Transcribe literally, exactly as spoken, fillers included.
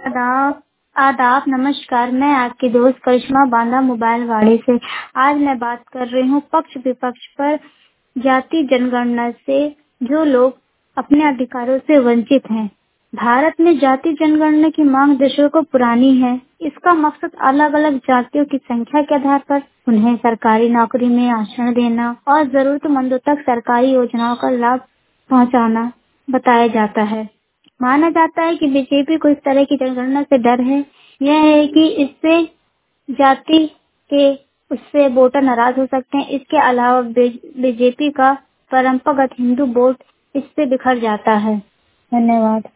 आदाब आदाब नमस्कार। मैं आपकी दोस्त करिश्मा बांदा मोबाइल वाड़ी से। आज मैं बात कर रही हूँ पक्ष विपक्ष पर जाति जनगणना से जो लोग अपने अधिकारों से वंचित हैं। भारत में जाति जनगणना की मांग दशकों पुरानी है। इसका मकसद अलग अलग जातियों की संख्या के आधार पर उन्हें सरकारी नौकरी में आरक्षण देना और जरूरतमंदों तक सरकारी योजनाओं का लाभ पहुंचाना बताया जाता है। माना जाता है कि बीजेपी को इस तरह की जनगणना से डर है। यह है कि इससे जाति के उससे वोटर नाराज हो सकते हैं। इसके अलावा बीजेपी का परंपरागत हिंदू वोट इससे बिखर जाता है। धन्यवाद।